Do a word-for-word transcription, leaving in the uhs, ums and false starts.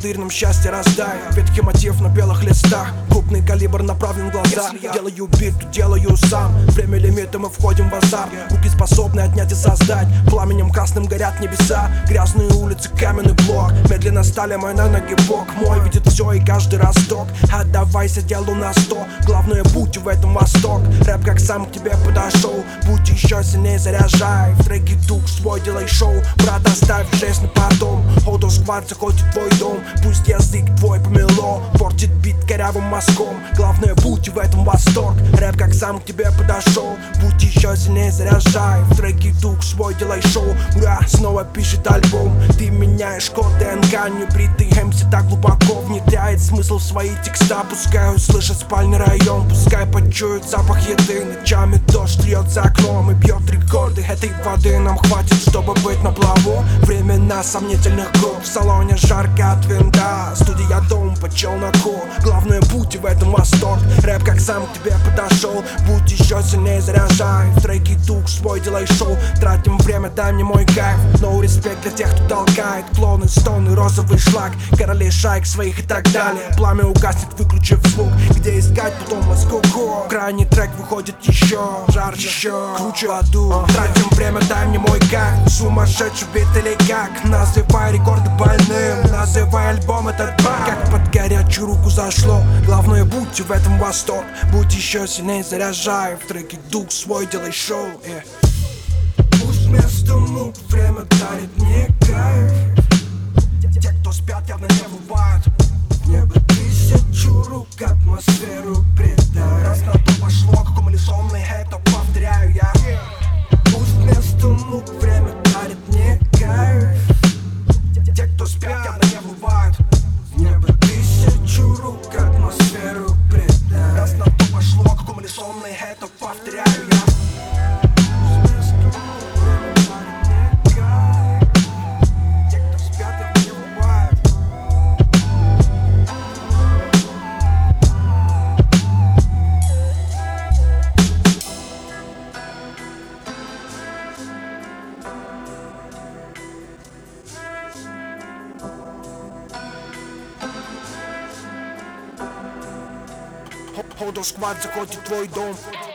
поводырь нам счастье раздай. Ветхий мотив на белых листах, крупный калибр направлен в глаза. Делаю бит, то делаю сам. Время лимита, мы входим в азарт. Руки способны отнять и создать. Пламенем красным горят небеса. Грязные улицы, каменный блок. Медленно стали мои на ноги бок. Мой видит все и каждый росток. Отдавайся делу на сто. Главное, будь в этом восторг. Рэп как сам к тебе подошел. Будь еще сильнее, заряжай. В треке дух свой, делай шоу. Брат, оставь жесть на потом. Ходо сквад заходит в твой дом. Пусть язык твой помело портит бит корявым мазком. Главное, будь в этом восторг. Рэп как сам к тебе подошел. Будь еще сильнее, заряжай. В треке дух свой, делай шоу. Ура, снова пишет альбом. Ты меняешь код ДНК. Небритый эм си так глубоко внедряет смысл в свои текста. Пускай услышат спальный район. Пускай почуют запах еды. Ночами дождь льет за окном и бьет рекорды. Этой воды нам хватит, чтобы быть на плаву. Времена сомнительных групп. В салоне жарко от винта. Студия дом по челноку. Главное, будь в этом восторг. Рэп как сам к тебе подошел. Будь еще сильнее, заряжай. В треке дух свой, делай шоу. Тратим время, дай мне мой кайф. No респект для тех, кто толкает. Клоны, стоны, розовый шлак. Короли шайк своих и так далее. Пламя угаснет, выключив звук. Где искать, потом Москву. Крайний трек выходит еще жарче, еще круче в аду. Тратим время, дай мне мой кайф. Сумасшедший бит или как? Называй рекорды больным. Называй альбом этот баг. Как под горячую руку зашло. Главное, будь в этом восторг. Будь еще сильнее, заряжай. В треке дух свой, делай шоу. yeah. Пусть вместо мук время дарит мне кайф. Те, кто спят, явно не бывают. В небо тысячу рук, атмосферу предай. Раз на то пошло, как умалишенный хэт, то повторяю я. Пусть вместо мук время дарит мне кайф. Те, кто спят, явно не бывают. В небо тысячу рук, атмосферу предай. Раз на то пошло, как умалишенный хэт, то повторяю я. Ходо сквад заходит в твой дом.